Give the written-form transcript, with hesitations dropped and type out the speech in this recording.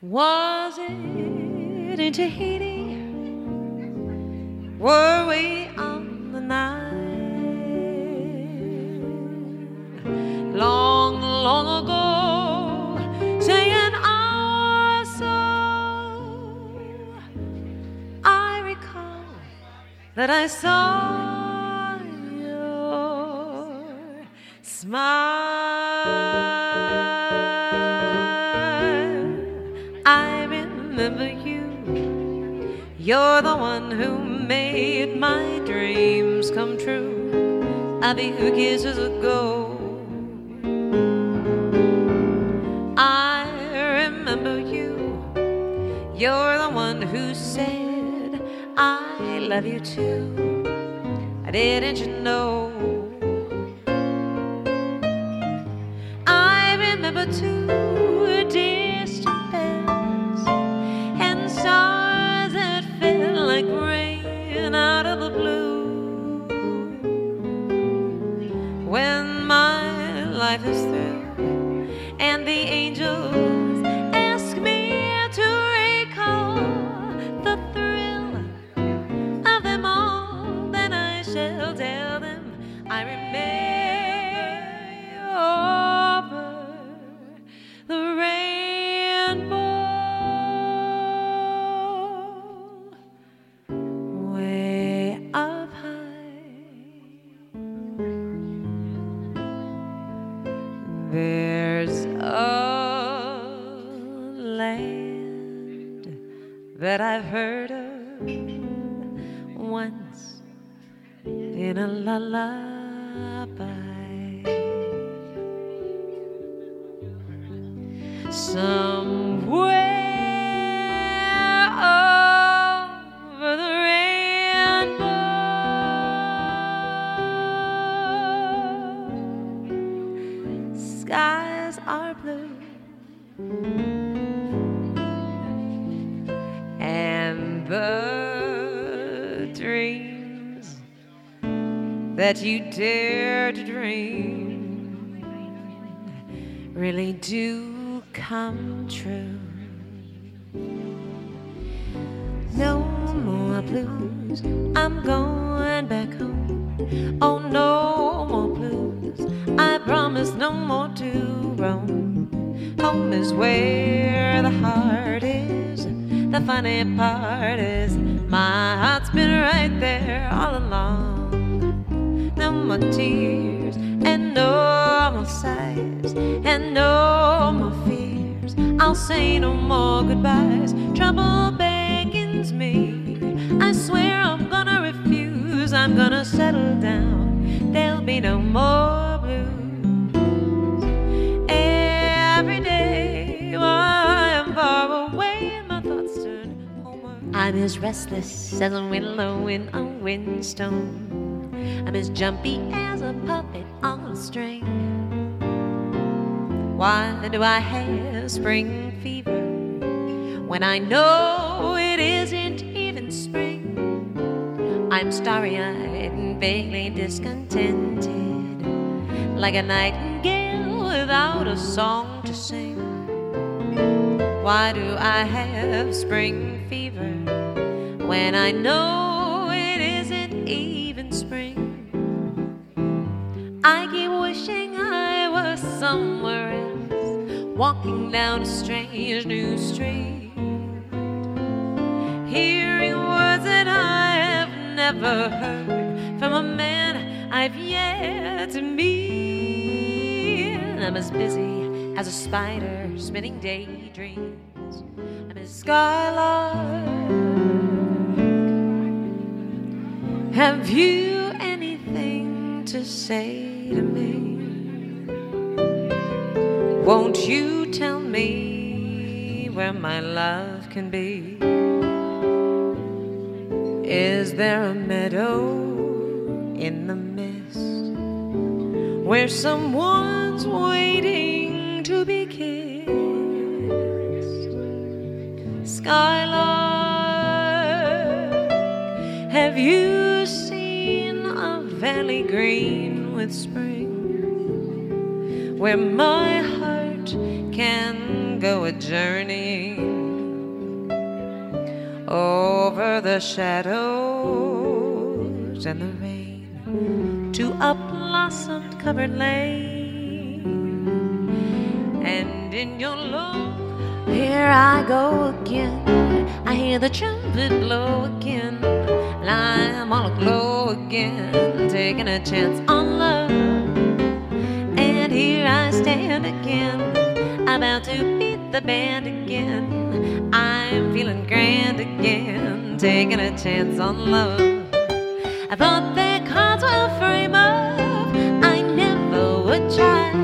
Was it in Tahiti? Were we on the Nile? Long, long ago, saying our soul, I recall that I saw your smile. I remember you. You're the one who made my dreams come true a few kisses ago. I remember you. You're the one who said I love you too. Didn't you know? I remember too distant bells and stars that fell like rain out of the blue. When my life is through and the angels ask me to recall the thrill of them all, then I shall tell them I remember the rainbow way up high. There's a land that I've heard of once in a lullaby. Somewhere over the rainbow, skies are blue and the dreams that you dare to dream really do come true. No more blues, I'm going back home. Oh, no more blues, I promise no more to roam. Home is where the heart is. The funny part is my heart's been right there all along. No more tears and no more sighs and no more fears. I'll say no more goodbyes. Trouble beckons me. I swear I'm gonna refuse. I'm gonna settle down. There'll be no more blues. Every day while I am far away, my thoughts turn homeward. I'm as restless as a willow in a windstone. I'm as jumpy as a puppet on a string. Why do I have spring fever when I know it isn't even spring? I'm starry-eyed and vaguely discontented, like a nightingale without a song to sing. Why do I have spring fever when I know it isn't even spring? I keep wishing I was somewhere else, walking down a strange new street, hearing words that I have never heard from a man I've yet to meet. I'm as busy as a spider spinning daydreams. I'm as skylark. Have you anything to say to me? Won't you tell me where my love can be? Is there a meadow in the mist where someone's waiting to be kissed? Skylark, have you seen a valley green with spring, where my heart can go a journeying over the shadows and the rain to a blossom-covered lane. And in your love, here I go again. I hear the trumpet blow again, and I'm all aglow again, taking a chance on love. And here I stand again, about to beat the band again. I'm feeling grand again, taking a chance on love. I thought that cards were frame up, I never would try.